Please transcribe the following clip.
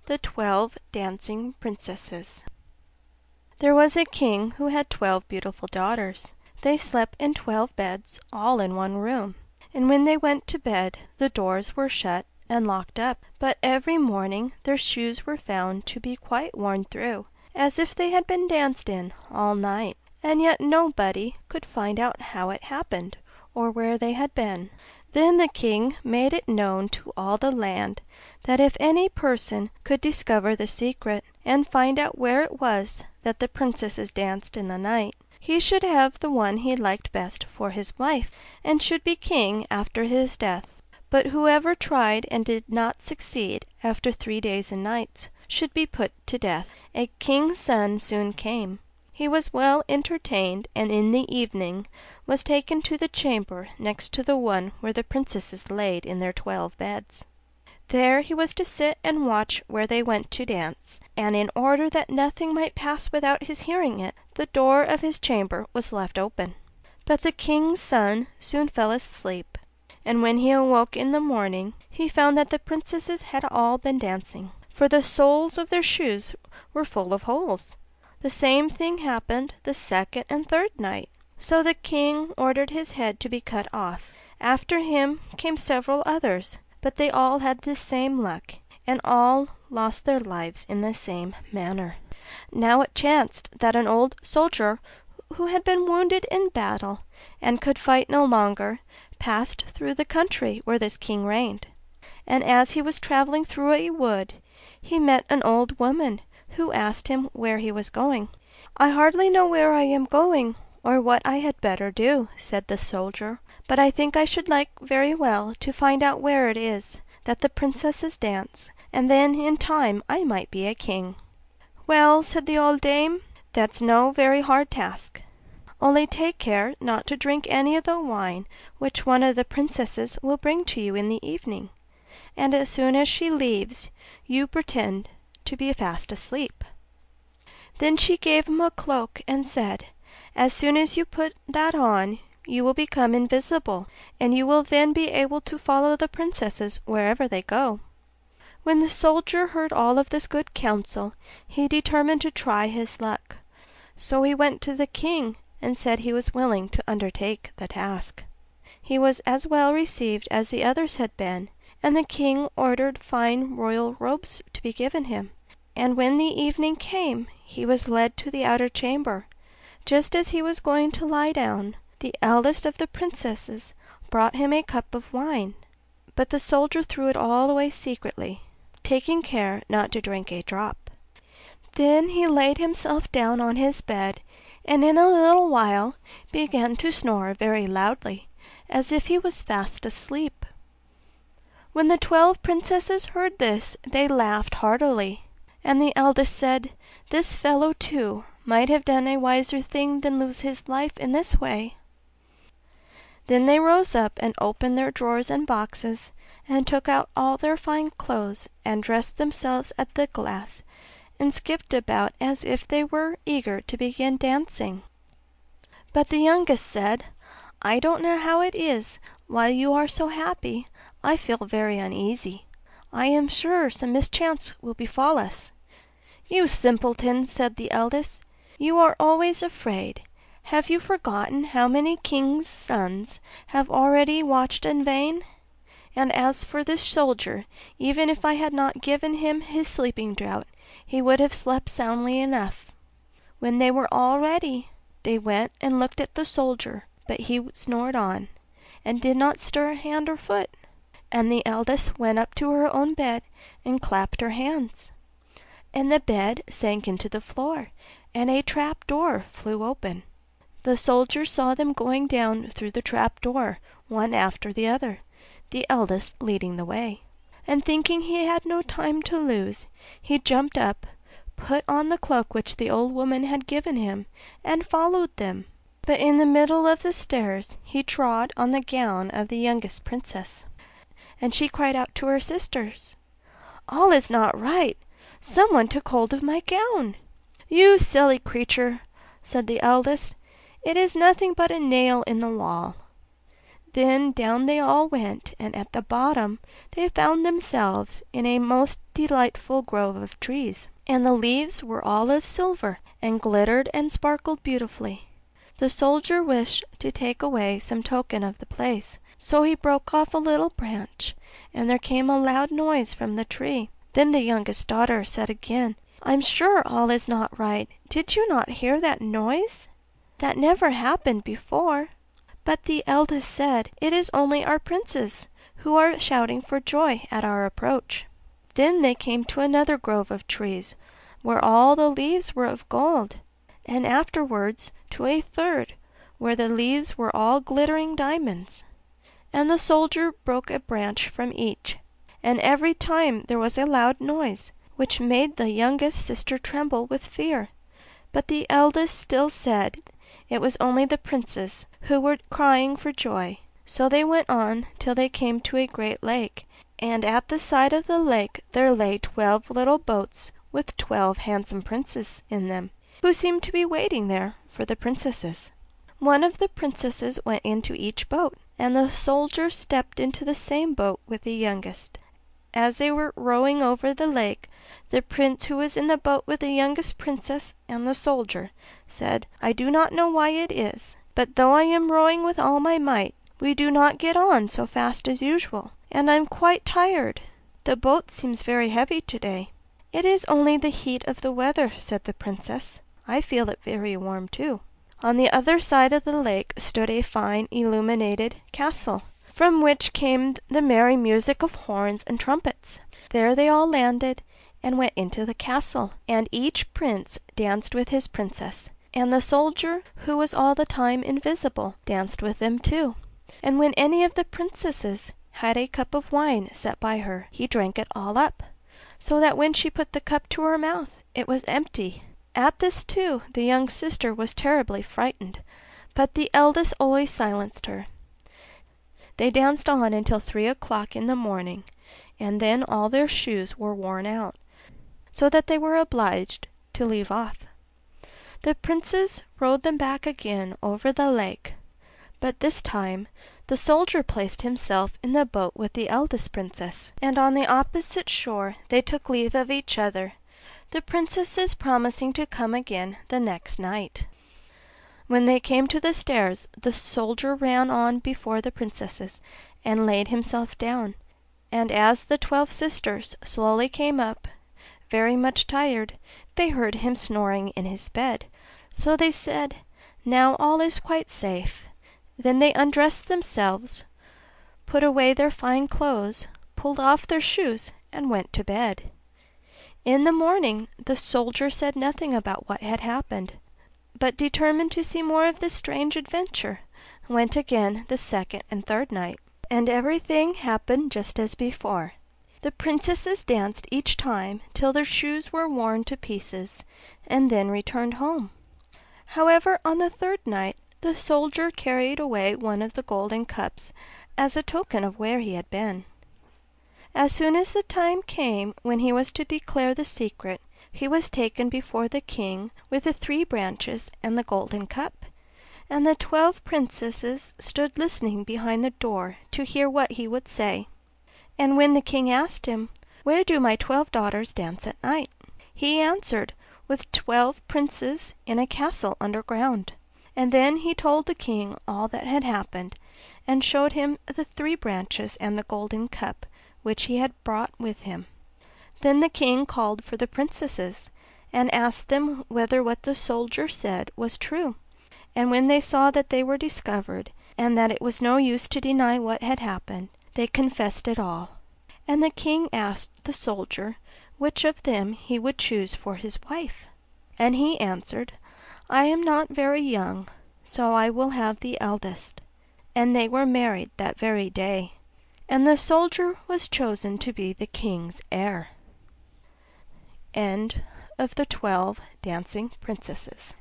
The 12 Dancing Princesses. There was a king who had 12 beautiful daughters. They slept in 12 beds, all in one room, and when they went to bed the doors were shut and locked up. But every morning their shoes were found to be quite worn through, as if they had been danced in all night, and yet nobody could find out how it happened, or where they had been. Then the king made it known to all the land that if any person could discover the secret, and find out where it was that the princesses danced in the night, he should have the one he liked best for his wife, and should be king after his death. But whoever tried and did not succeed after 3 days and nights should be put to death. A king's son soon came. He was well entertained, and in the evening was taken to the chamber next to the one where the princesses laid in their 12 beds. There he was to sit and watch where they went to dance, and in order that nothing might pass without his hearing it, the door of his chamber was left open. But the king's son soon fell asleep, and when he awoke in the morning he found that the princesses had all been dancing, for the soles of their shoes were full of holes. The same thing happened the second and third night. So the king ordered his head to be cut off. After him came several others, but they all had the same luck, and all lost their lives in the same manner. Now it chanced that an old soldier who had been wounded in battle, and could fight no longer, passed through the country where this king reigned. And as he was travelling through a wood, he met an old woman, who asked him where he was going. "I hardly know where I am going, or what I had better do," said the soldier, "but I think I should like very well to find out where it is that the princesses dance, and then in time I might be a king." "Well," said the old dame, "that's no very hard task. Only take care not to drink any of the wine which one of the princesses will bring to you in the evening, and as soon as she leaves you pretend to be fast asleep." Then she gave him a cloak and said, "As soon as you put that on you will become invisible, and you will then be able to follow the princesses wherever they go." When the soldier heard all of this good counsel, he determined to try his luck. So he went to the king and said he was willing to undertake the task. He was as well received as the others had been, and the king ordered fine royal robes to be given him. And when the evening came he was led to the outer chamber. Just as he was going to lie down, the eldest of the princesses brought him a cup of wine, but the soldier threw it all away secretly, taking care not to drink a drop. Then he laid himself down on his bed, and in a little while began to snore very loudly, as if he was fast asleep. When the 12 princesses heard this they laughed heartily, and the eldest said, "This fellow too might have done a wiser thing than lose his life in this way." Then they rose up and opened their drawers and boxes, and took out all their fine clothes, and dressed themselves at the glass, and skipped about as if they were eager to begin dancing. But the youngest said, "I don't know how it is, while you are so happy, I feel very uneasy. I am sure some mischance will befall us." "You simpleton," said the eldest, "you are always afraid. Have you forgotten how many kings' sons have already watched in vain? And as for this soldier, even if I had not given him his sleeping draught, he would have slept soundly enough." When they were all ready, they went and looked at the soldier, but he snored on, and did not stir hand or foot. And the eldest went up to her own bed and clapped her hands, and the bed sank into the floor, and a trap door flew open. The soldier saw them going down through the trap door, one after the other, the eldest leading the way. And thinking he had no time to lose, he jumped up, put on the cloak which the old woman had given him, and followed them. But in the middle of the stairs he trod on the gown of the youngest princess, and she cried out to her sisters, "All is not right! Someone took hold of my gown." "You silly creature," said the eldest, "it is nothing but a nail in the wall." Then down they all went, and at the bottom they found themselves in a most delightful grove of trees, and the leaves were all of silver, and glittered and sparkled beautifully. The soldier wished to take away some token of the place, so he broke off a little branch, and there came a loud noise from the tree. Then the youngest daughter said again, "I'm sure all is not right. Did you not hear that noise? That never happened before." But the eldest said, "It is only our princes, who are shouting for joy at our approach." Then they came to another grove of trees, where all the leaves were of gold, and afterwards to a third, where the leaves were all glittering diamonds. And the soldier broke a branch from each, and every time there was a loud noise, which made the youngest sister tremble with fear. But the eldest still said it was only the princes, who were crying for joy. So they went on till they came to a great lake, and at the side of the lake there lay 12 little boats with 12 handsome princes in them, who seemed to be waiting there for the princesses. One of the princesses went into each boat, and the soldier stepped into the same boat with the youngest. As they were rowing over the lake, the prince who was in the boat with the youngest princess and the soldier said, "I do not know why it is, but though I am rowing with all my might, we do not get on so fast as usual, and I'm quite tired. The boat seems very heavy today." "It is only the heat of the weather," said the princess. "I feel it very warm too." On the other side of the lake stood a fine illuminated castle, from which came the merry music of horns and trumpets. There they all landed and went into the castle, and each prince danced with his princess, and the soldier, who was all the time invisible, danced with them too. And when any of the princesses had a cup of wine set by her, he drank it all up, so that when she put the cup to her mouth it was empty. At this too the young sister was terribly frightened, but the eldest always silenced her. They danced on until 3 o'clock in the morning, and then all their shoes were worn out, so that they were obliged to leave off. The princes rowed them back again over the lake, but this time the soldier placed himself in the boat with the eldest princess, and on the opposite shore they took leave of each other, the princesses promising to come again the next night. When they came to the stairs, the soldier ran on before the princesses and laid himself down, and as the 12 sisters slowly came up, very much tired, they heard him snoring in his bed. So they said, "Now all is quite safe." Then they undressed themselves, put away their fine clothes, pulled off their shoes, and went to bed. In the morning the soldier said nothing about what had happened, but determined to see more of this strange adventure, went again the second and third night, and everything happened just as before. The princesses danced each time till their shoes were worn to pieces, and then returned home. However, on the third night the soldier carried away one of the golden cups as a token of where he had been. As soon as the time came when he was to declare the secret, he was taken before the king with the 3 branches and the golden cup, and the 12 princesses stood listening behind the door to hear what he would say. And when the king asked him, "Where do my 12 daughters dance at night?" he answered, "With 12 princes in a castle underground." And then he told the king all that had happened, and showed him the 3 branches and the golden cup which he had brought with him. Then the king called for the princesses, and asked them whether what the soldier said was true. And when they saw that they were discovered, and that it was no use to deny what had happened, they confessed it all. And the king asked the soldier which of them he would choose for his wife. And he answered, "I am not very young, so I will have the eldest." And they were married that very day, and the soldier was chosen to be the king's heir. End of the 12 Dancing Princesses.